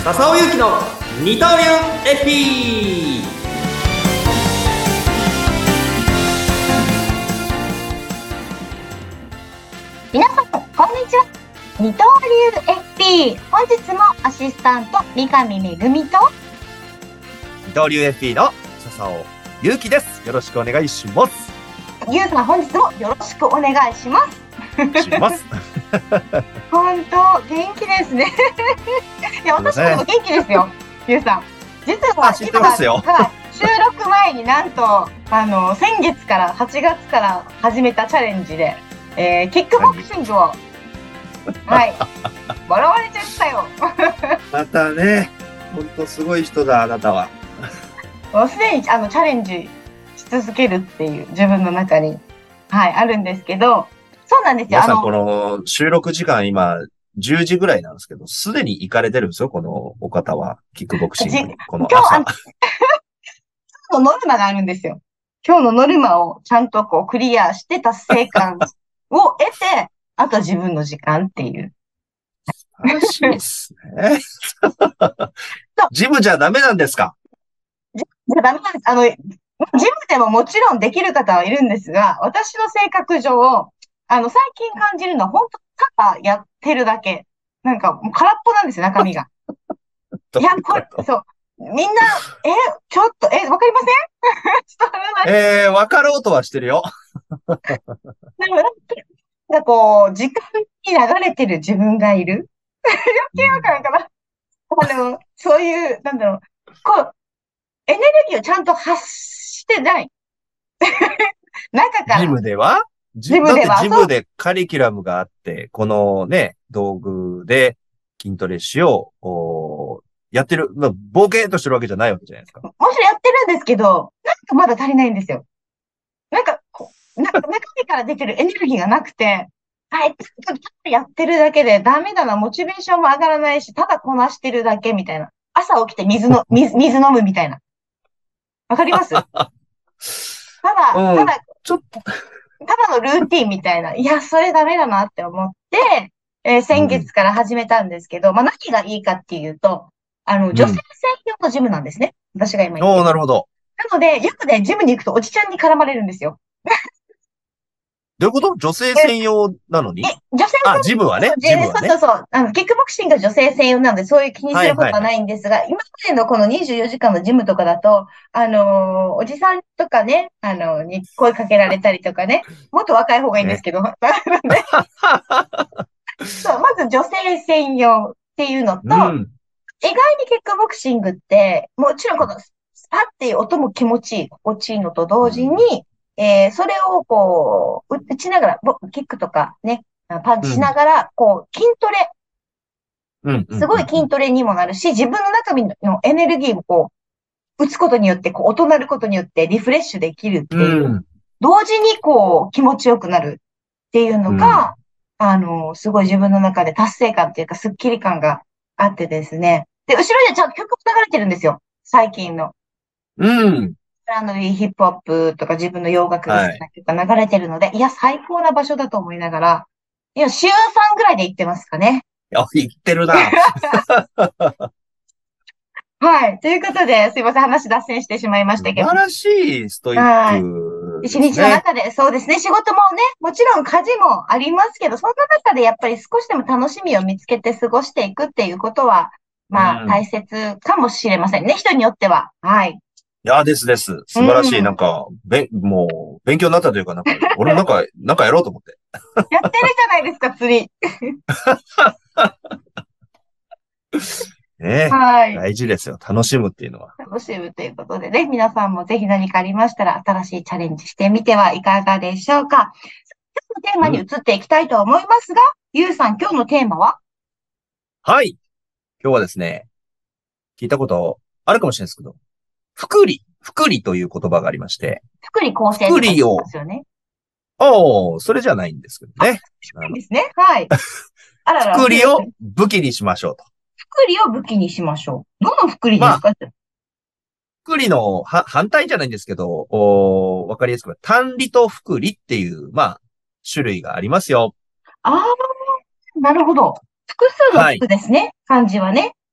笹尾ゆうきの二刀流 FP。 皆さんこんにちは。二刀流 FP、 本日もアシスタント三上めぐみと二刀流 FP の笹尾ゆうきです。よろしくお願いします。 ゆうさん、本日もよろしくお願いします。本当元気ですね。いや、私も元気ですよ、ゆうさん。実は知ってますよ。 収録前になんと先月から8月から始めたチャレンジで、キックボクシングをはい笑われちゃったよ。 またね、本当すごい人だ、あなたは。 もうすでにチャレンジし続けるっていう自分の中に、あるんですけど、そうなんですよ。 皆さん、この収録時間今10時ぐらいなんですけど、すでに行かれてるんですよ、このお方は。キックボクシングに。この朝。 今日のノルマがあるんですよ。今日のノルマをちゃんとクリアして達成感を得て、あと自分の時間っていう。 素晴らしいですね。ジムじゃダメなんですか？ じゃダメなんです。ジムでももちろんできる方はいるんですが、私の性格上、最近感じるのは本当ただやってるだけ。なんかもう空っぽなんですよ、中身が。いや、そう。みんな、ちょっと、わかりません？伝わらない。 わかろうとはしてるよ。 でもなんか時間に流れてる自分がいる。余計わかるかな。そういう、エネルギーをちゃんと発してない。中から。 ジムではだってジムでカリキュラムがあって、このね、道具で筋トレしよう、やってる、ボケーっとしてるわけじゃないわけじゃないですか。 もちろんやってるんですけど、なんかまだ足りないんですよ。中身から出てるエネルギーがなくて、ただやってるだけでダメだな、モチベーションも上がらないし、ただこなしてるだけみたいな。朝起きて水飲むみたいな。わかります？ただちょっと。 ただのルーティンみたいな。いや、それダメだなって思って、先月から始めたんですけど、何がいいかっていうと、女性専用のジムなんですね。私が今言ってる。 なるほど。 なので、よくね、ジムに行くとおじちゃんに絡まれるんですよ。 どういうこと？女性専用なのに？ 女性専用。 ジムはね。ジムはね。 そう。キックボクシングが女性専用なので、そういう気にすることはないんですが、今までのこの24時間のジムとかだと、おじさんとかね、に声かけられたりとかね、もっと若い方がいいんですけど、そう、まず女性専用っていうのと、意外にキックボクシングって、もちろんこのスパっていう音も気持ちいい、心地いいのと同時に、それを打ちながら、キックとかね、パンチしながら、筋トレ、すごい筋トレにもなるし、自分の中身のエネルギーを打つことによって、音鳴ることによってリフレッシュできるっていう、同時に気持ちよくなるっていうのが、すごい自分の中で達成感っていうか、スッキリ感があってですね。で、後ろにはちゃんと曲も流れてるんですよ。最近の。ヒップホップとか自分の洋楽が好きな曲が流れてるので、いや、最高な場所だと思いながら、いや、週3ぐらいで行ってますかね。 行ってるな。 はい。ということで、すいません、話脱線してしまいましたけど。 素晴らしいストイックですね。 一日の中で、そうですね、仕事もね、もちろん家事もありますけど、そんな中でやっぱり少しでも楽しみを見つけて過ごしていくっていうことは、大切かもしれませんね、人によっては。はい。 いや、です。素晴らしい。もう、勉強になったというか、俺もなんかやろうと思って。 やってるじゃないですか、釣り。 ね、はい。大事ですよ。楽しむっていうのは。 楽しむということでね、皆さんもぜひ何かありましたら、新しいチャレンジしてみてはいかがでしょうか。今日のテーマに移っていきたいと思いますが、ゆうさん、今日のテーマは？ はい。今日はですね、聞いたことあるかもしれないですけど、福利という言葉がありまして。 福利厚生って言いますよね。 それじゃないんですけどね。 そうですね。はい。 福利を武器にしましょうと。 福利を武器にしましょう。どの福利ですか？ 福利の反対じゃないんですけど、わかりやすく、単利と福利っていう、種類がありますよ。 なるほど。複数の福ですね。漢字はね。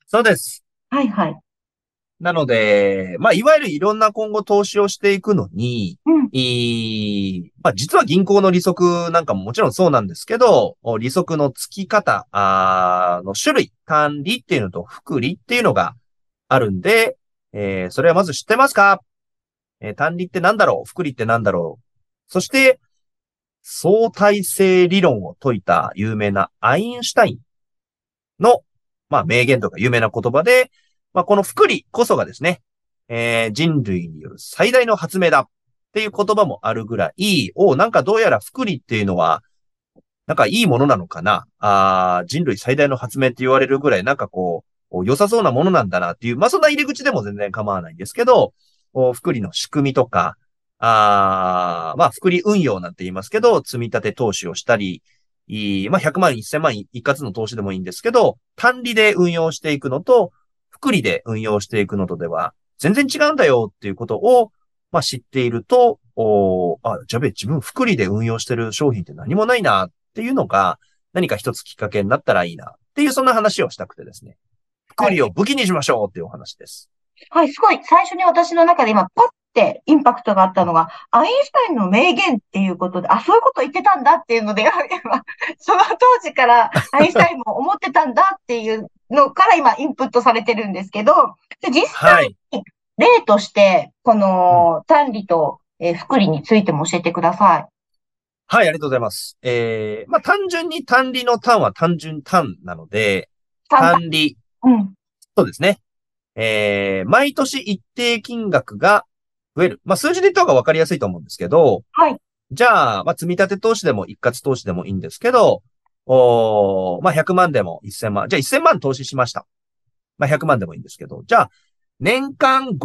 そうです。 はいはい。 なので、まあ、いわゆるいろんな今後投資をしていくのに、 うん。 まあ、実は銀行の利息なんかももちろんそうなんですけど、利息の付き方、の種類、単利っていうのと複利っていうのがあるんで、それはまず知ってますか？単利って何だろう？複利って何だろう？そして、相対性理論を説いた有名なアインシュタインの、まあ、名言とか有名な言葉で、まあ、この複利こそがですね、人類による最大の発明だっていう言葉もあるぐらい、なんかどうやら複利っていうのは、なんかいいものなのかな、人類最大の発明って言われるぐらい、なんかこう、良さそうなものなんだなっていう、まあ、そんな入り口でも全然構わないんですけど、複利の仕組みとか、まあ、複利運用なんて言いますけど、積み立て投資をしたり、まあ、100万、1000万一括の投資でもいいんですけど、単利で運用していくのと、複利で運用していくのとでは、全然違うんだよっていうことを、まあ、知っていると、じゃあ自分複利で運用してる商品って何もないなっていうのが、何か一つきっかけになったらいいなっていう、そんな話をしたくてですね。 はい。 複利を武器にしましょうっていうお話です。 はい、すごい、最初に私の中で今、パッてインパクトがあったのが、アインシュタインの名言っていうことで、あ、そういうこと言ってたんだっていうので、今、その当時からアインシュタインも思ってたんだっていうのから今、インプットされてるんですけど、で実際はい。 に例として、こうん、 の単利と、複利についても教えてください。 はい、ありがとうございます。まあ、単純に単利の単は単純単なので、 簡単。 単利、 うん。 そうですね。毎年一定金額が増える。まあ、数字で言った方が分かりやすいと思うんですけど、 はい。 じゃあ、まあ、積み立て投資でも一括投資でもいいんですけど、まあ、100万でも1000万。じゃあ1000万投資しました。まあ、100万でもいいんですけど、じゃあ、年間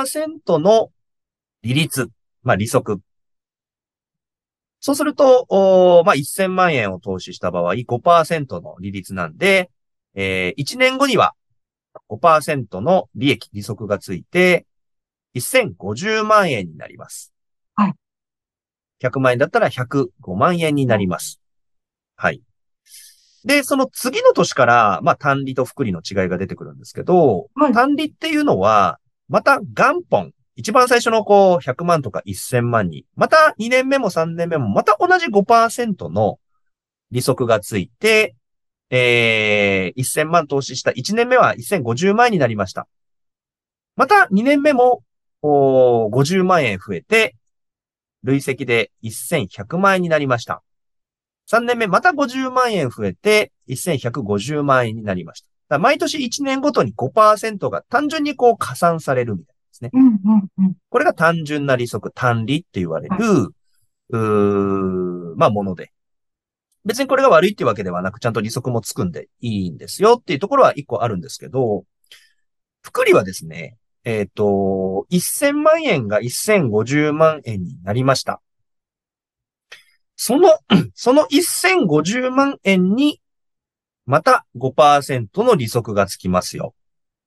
5%の利率、まあ、利息。そうすると、まあ、1000万円を投資した場合、5%の利率なんで、1年後には5%の利益、利息がついて、1050万円になります。 はい。 100万円だったら105万円になります。はい。で、その次の年から、まあ単利と複利の違いが出てくるんですけど、 はい。 単利っていうのは、また元本、一番最初のこう100万とか1000万に、また2年目も3年目もまた同じ5%の利息がついて、1000万投資した1年目は1050万円になりました。また2年目も50万円増えて、累積で1100万円になりました。3年目また50万円増えて1150万円になりました。毎年1年ごとに5%が単純にこう加算されるみたいですね。 うん、うん、うん。 これが単純な利息、単利って言われはい。 る、まあもので。別にこれが悪いっていうわけではなく、ちゃんと利息もつくんでいいんですよっていうところは一個あるんですけど、複利はですね、1000万円が1050万円になりました。その1050万円にまた5%の利息がつきますよ。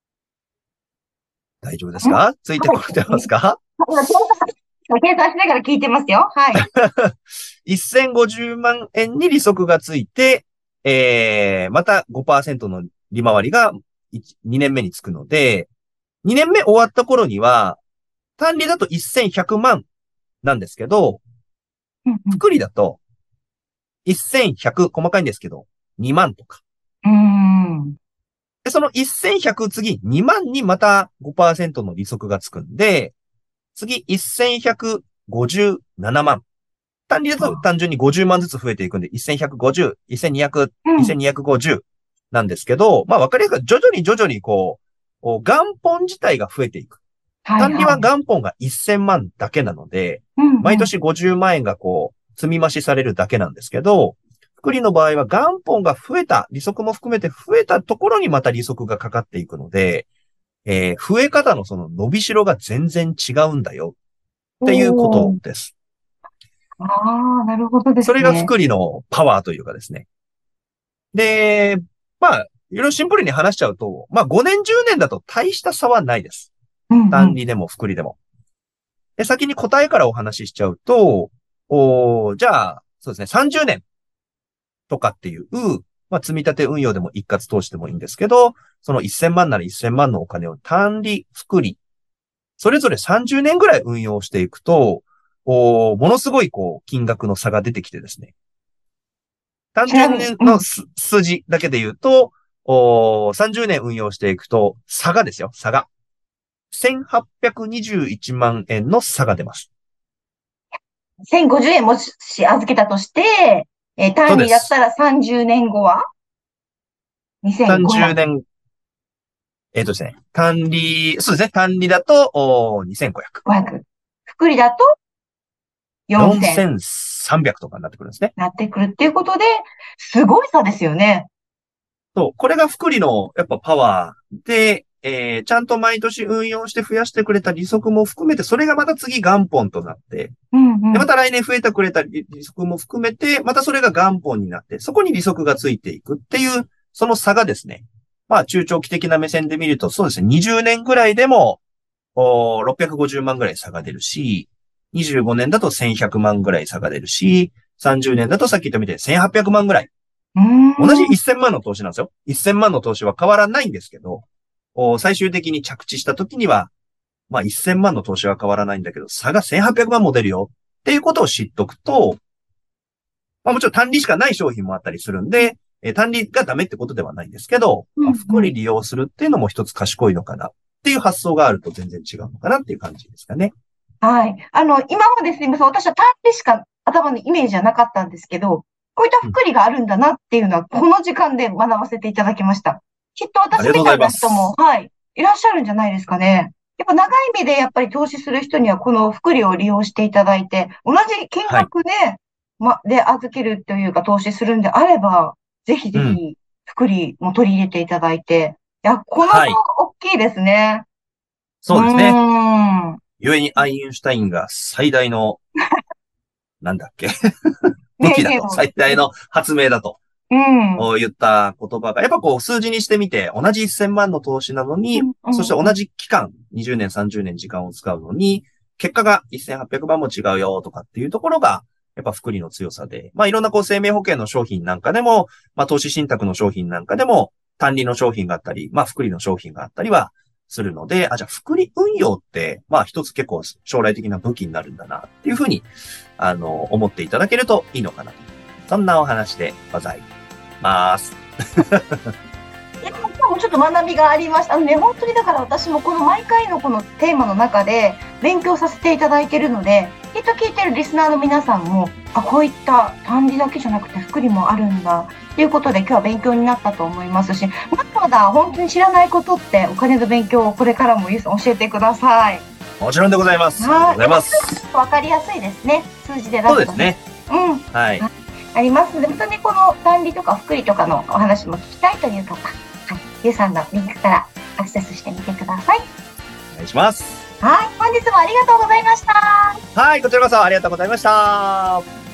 大丈夫ですうん。はか？ついてこれてますい。 か？ 計算しながら聞いてますよ。はい。 1050 万円に利息がついて、また5%の利回りが2年目につくので、2年目終わった頃には、単利だと1100万なんですけど、 うん、 複利だと1100、細かいんですけど、2万とか。 うん。うーん。 で、その1100次2万にまた5%の利息がつくんで、次1157万。単利だと単純に50万ずつ増えていくんで、1150、1200、 うん。 1250なんですけど、まあわかりやすく徐々に元本自体が増えていく。 はい、 単利ははい。 元本が1000万だけなので、 うん、うん。 毎年50万円が積み増しされるだけなんですけど、複利の場合は元本が増えた、利息も含めて増えたところにまた利息がかかっていくので、増え方のその伸びしろが全然違うんだよっていうこおー。 とです。 ああ、なるほどでそすね。 れが複利のパワーというかですね。で、まあ、いろいろシンプルに話しちゃうと、まあ5年10年だと大した差はないです。 うん、うん。 単利でも複利でも。で、先に答えからお話ししちゃうと、じゃあ、そうですね、30年とかっていう、 まあ、積み立て運用でも一括投資でもいいんですけど、その1000万なら1000万のお金を単利、複利、それぞれ30年ぐらい運用していくと、ものすごい金額の差が出てきてですね。単純の数字だけで言うと、30年運用していくと、差がですよ、差が。1821万円の差が出ます。 1050円もし預けたとして、単利だったら30年後は2500。 30年、ですね、単利、そうですね、単利だと、2500。 500。複利だと 4300とかになってくるんですね。 なってくるっていうことで、すごい差ですよね。 そう、これが複利のやっぱパワーで、ちゃんと毎年運用して増やしてくれた利息も含めて、それがまた次元本となって、で、また来年増えてくれた利息も含めて、またそれが元本になって、そこに利息がついていくっていう、その差がですね、まあ中長期的な目線で見ると、そうですね、20年ぐらいでも、650万ぐらい差が出るし、25年だと1100万ぐらい差が出るし、30年だとさっき言ったみたいに1800万ぐらい。同じ1000万の投資なんですよ。1000万の投資は変わらないんですけど、最終的に着地した時には、まあ1000万の投資は変わらないんだけど、差が1800万も出るよっていうことを知っとくと、まあもちろん単利しかない商品もあったりするんで、単利がダメってことではないんですけど、複利利用するっていうのも一つ賢いのかなっていう発想があると全然違うのかなっていう感じですかね。 はい。今まですみません。私は単利しか頭のイメージはなかったんですけど、こういった複利があるんだなっていうのは、この時間で学ばせていただきました。きっと私みたいな人も、はい、いらっしゃるんじゃないですかね。やっぱ長い目でやっぱり投資する人にはこの複利を利用していただいて、同じ金額で、で預けるというか投資するんであれば、ぜひぜひ複利も取り入れていただいて、いや、この差大きいですね。 そうですね。故にアインシュタインが最大の、なんだっけ武器だと、最大の発明だと。言った言葉が、やっぱ数字にしてみて、同じ1000万の投資なのに、そして同じ期間、20年、30年時間を使うのに、結果が1800万も違うよとかっていうところが、やっぱ複利の強さで、まあいろんな生命保険の商品なんかでも、まあ投資信託の商品なんかでも、単利の商品があったり、まあ複利の商品があったりはするので、じゃあ複利運用って、まあ一つ結構将来的な武器になるんだなっていうふうに、思っていただけるといいのかなと。そんなお話でございます。 今日もちょっと学びがありました。本当にだから私もこの毎回のこのテーマの中で勉強させていただいているので、きっと聞いてるリスナーの皆さんも、こういった単利だけじゃなくて複利もあるんだということで今日は勉強になったと思いますし、まだまだ本当に知らないことってお金の勉強をこれからも教えてください。 もちろんでございます。ありがとうございます。 わかりやすいですね。数字で出すと。 そうですね。はい。 ありますので、またね、この単利とか複利とかのお話も聞きたいという方、ゆうさんのリンクからアクセスしてみてください。 お願いします。 はい、本日もありがとうございました。 はい、こちらこそありがとうございました。